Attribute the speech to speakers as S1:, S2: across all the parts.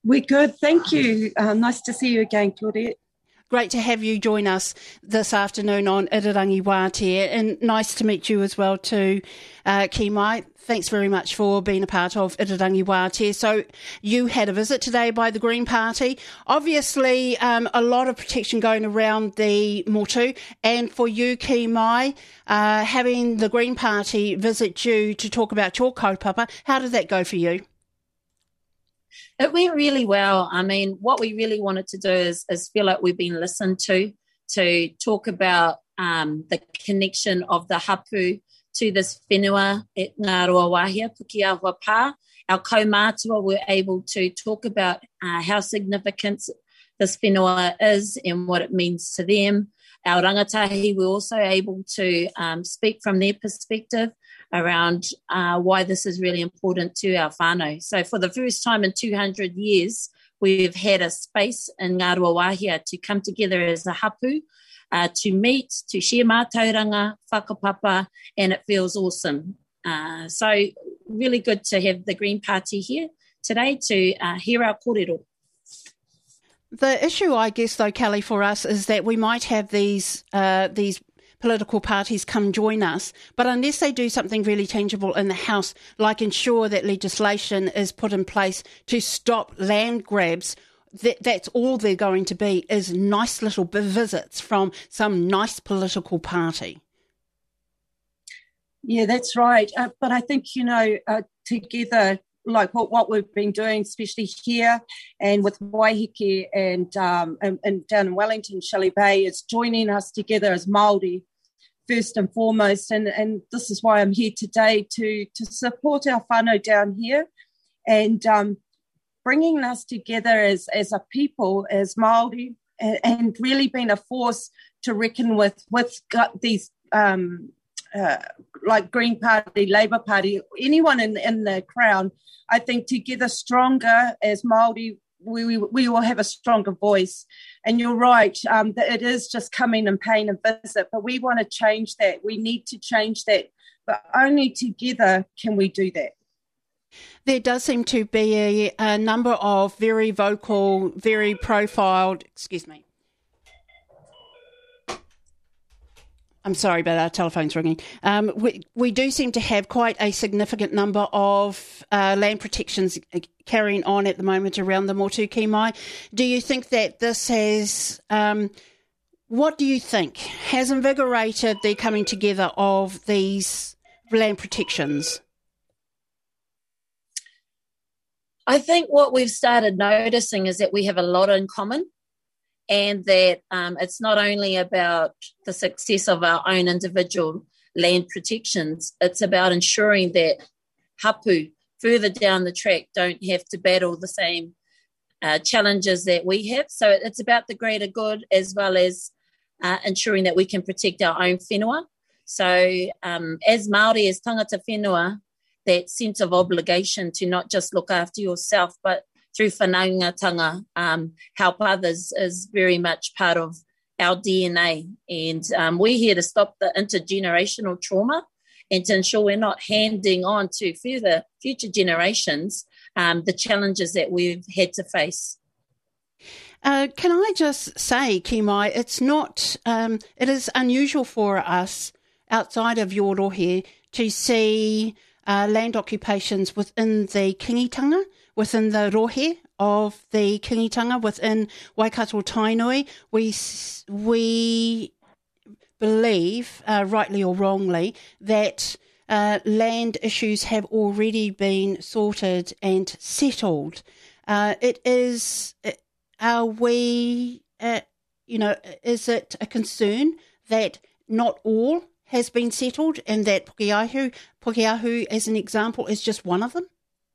S1: We're good, thank you. Nice to see you again, Claudette.
S2: Great to have you join us this afternoon on Irirangi Wātea, and nice to meet you as well too, Ki Mai. Thanks very much for being a part of Irirangi Wātea. So you had a visit today by the Green Party. Obviously, a lot of protection going around the motu, and for you, Ki Mai, having the Green Party visit you to talk about your kaupapa, how did that go for you?
S3: It went really well. I mean, what we really wanted to do is feel like we've been listened to talk about the connection of the hapu to this whenua at Ngā Roa Wāhia, Pukeahua Pā. Our kaumātua were able to talk about how significant this whenua is and what it means to them. Our rangatahi were also able to speak from their perspective around why this is really important to our whānau. So for the first time in 200 years, we've had a space in Ngā Roa Wāhia to come together as a hapu, to meet, to share mātauranga, whakapapa, and it feels awesome. So really good to have the Green Party here today to hear our kōrero.
S2: The issue, I guess, though, Kelly, for us is that we might have these political parties come join us, but unless they do something really tangible in the House, like ensure that legislation is put in place to stop land grabs, that's all they're going to be, is nice little visits from some nice political party.
S1: Yeah, that's right. But I think, together, like what we've been doing, especially here and with Waiheke and down in Wellington, Shelley Bay, is joining us together as Māori first and foremost. And this is why I'm here today to support our whānau down here and bringing us together as a people, as Māori, and really being a force to reckon with these like Green Party, Labour Party, anyone in the Crown. I think together stronger as Māori, we will have a stronger voice. And you're right, that it is just come in and paying a visit, but we want to change that. We need to change that, but only together can we do that.
S2: There does seem to be a number of very vocal, very profiled, I'm sorry, but our telephone's ringing. We do seem to have quite a significant number of land protections carrying on at the moment around the motu, Ki Mai. Do you think that this has, what do you think, has invigorated the coming together of these land protections?
S3: I think what we've started noticing is that we have a lot in common, and that it's not only about the success of our own individual land protections, it's about ensuring that hapu further down the track don't have to battle the same challenges that we have. So it's about the greater good, as well as ensuring that we can protect our own whenua. So as Māori, as tangata whenua, that sense of obligation to not just look after yourself, but through whanaungatanga, help others is very much part of our DNA. And we're here to stop the intergenerational trauma and to ensure we're not handing on to future generations the challenges that we've had to face.
S2: Can I just say, Ki Mai, it's not, it is unusual for us outside of your rohe to see land occupations within the kingitanga, within the rohe of the kingitanga, within Waikato Tainui. We believe, rightly or wrongly, that land issues have already been sorted and settled. Is it a concern that not all has been settled, and that Pukeahu, as an example, is just one of them?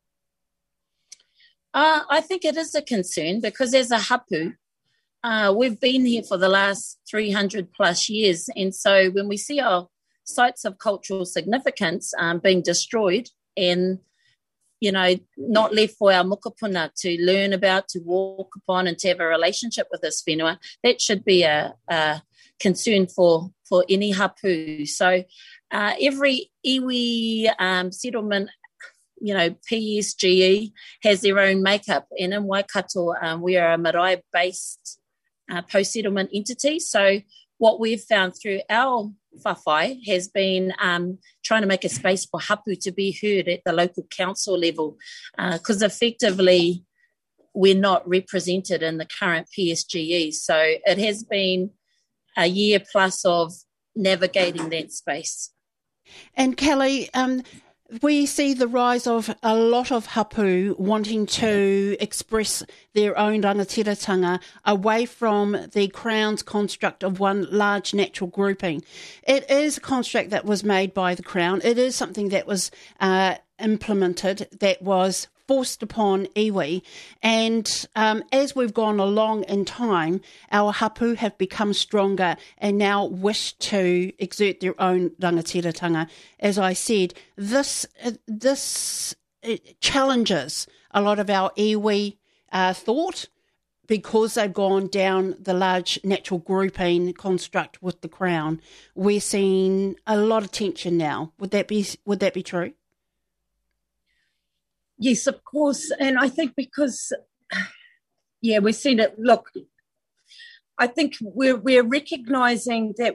S3: I think it is a concern, because as a hapu, we've been here for the last 300 plus years. And so when we see our sites of cultural significance being destroyed and, not left for our mokopuna to learn about, to walk upon and to have a relationship with this whenua, that should be a concern for any hapu. So every iwi settlement PSGE has their own makeup, and in Waikato, we are a marae-based post-settlement entity. So what we've found through our whawhai has been trying to make a space for hapu to be heard at the local council level, because effectively we're not represented in the current PSGE. So it has been a year plus of navigating that space.
S2: And Kelly, we see the rise of a lot of hapu wanting to express their own rangatiratanga away from the Crown's construct of one large natural grouping. It is a construct that was made by the Crown. It is something that was implemented, that was forced upon iwi, and as we've gone along in time, our hapu have become stronger and now wish to exert their own rangatiratanga. As I said, this challenges a lot of our iwi thought, because they've gone down the large natural grouping construct with the Crown. We're seeing a lot of tension now. Would that be true?
S1: Yes, of course. And I think because, we've seen it. Look, I think we're recognising that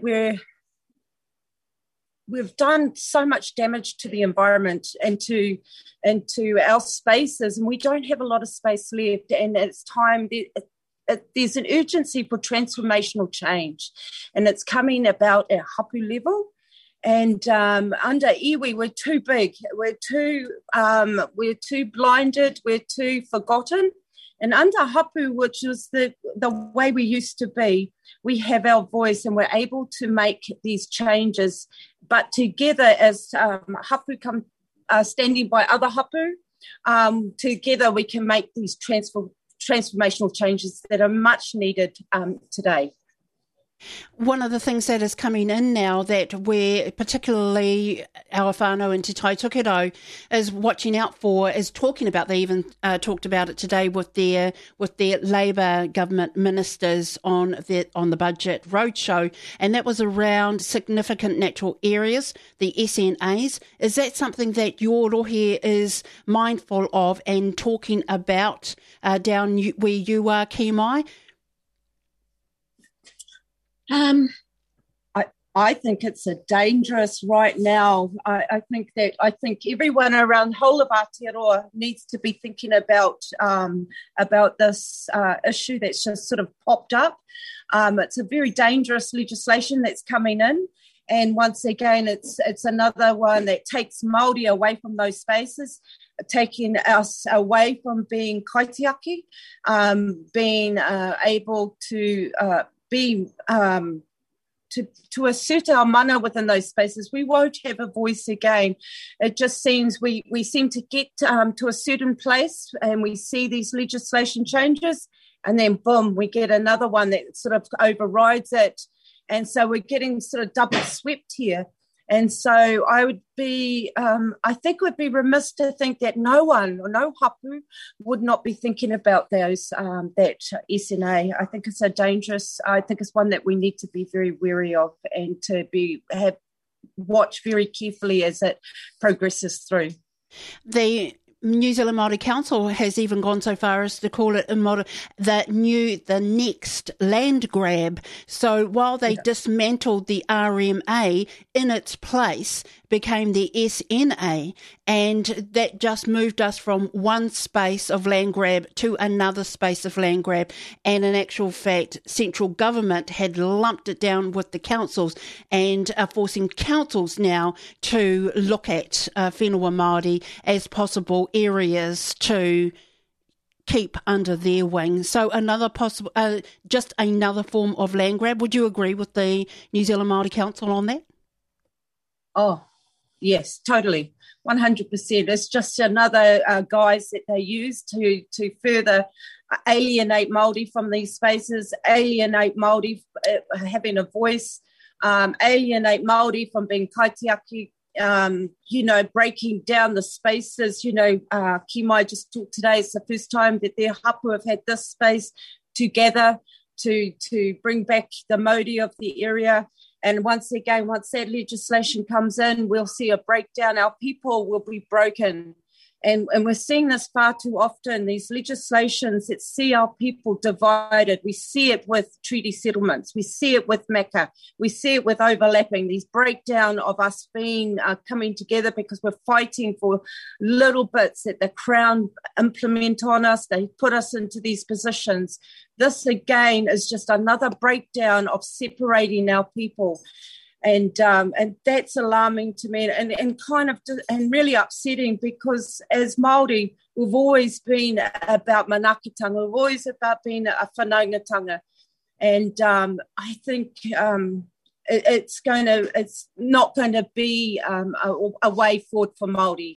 S1: we've done so much damage to the environment and to our spaces, and we don't have a lot of space left. And it's time. There's an urgency for transformational change, and it's coming about at hapu level. And under iwi, we're too big, we're too blinded, we're too forgotten. And under hapu, which is the way we used to be, we have our voice and we're able to make these changes. But together, as hapu come standing by other hapu, together we can make these transformational changes that are much needed today.
S2: One of the things that is coming in now that we're, particularly our whānau in Te Tai Tokerau, is watching out for, is talking about, they even talked about it today with their Labour government ministers on the budget roadshow, and that was around significant natural areas, the SNAs. Is that something that your rohe is mindful of and talking about down where you are, Ki Mai?
S1: I think it's a dangerous right now. I think everyone around the whole of Aotearoa needs to be thinking about this issue that's just sort of popped up. It's a very dangerous legislation that's coming in, and once again, it's another one that takes Māori away from those spaces, taking us away from being kaitiaki, being able to to assert our mana within those spaces. We won't have a voice again. It just seems we seem to get to a certain place and we see these legislation changes, and then boom, we get another one that sort of overrides it. And so we're getting sort of double swept here. And so I think it would be remiss to think that no one or no hapu would not be thinking about those that SNA. I think it's it's one that we need to be very wary of and to watch very carefully as it progresses through.
S2: The New Zealand Māori Council has even gone so far as to call it the next land grab. So while they dismantled the RMA, in its place became the SNA, and that just moved us from one space of land grab to another space of land grab. And in actual fact, central government had lumped it down with the councils and are forcing councils now to look at whenua Māori as possible areas to keep under their wing. So just another form of land grab. Would you agree with the New Zealand Māori Council on that?
S1: Oh, yes, totally. 100%. It's just another guise that they use to further alienate Māori from these spaces, alienate Māori having a voice, alienate Māori from being kaitiaki, breaking down the spaces. Ki Mai just talked today. It's the first time that their hapu have had this space together to bring back the mauri of the area. And once again, once that legislation comes in, we'll see a breakdown. Our people will be broken. And we're seeing this far too often, these legislations that see our people divided. We see it with treaty settlements. We see it with MACA. We see it with overlapping, these breakdown of us being coming together because we're fighting for little bits that the Crown implement on us. They put us into these positions. This, again, is just another breakdown of separating our people. And that's alarming to me and kind of and really upsetting, because as Māori, we've always been about manakatanga. We've always about being a whanaungatanga. And I think it's not going to be a way forward for Māori.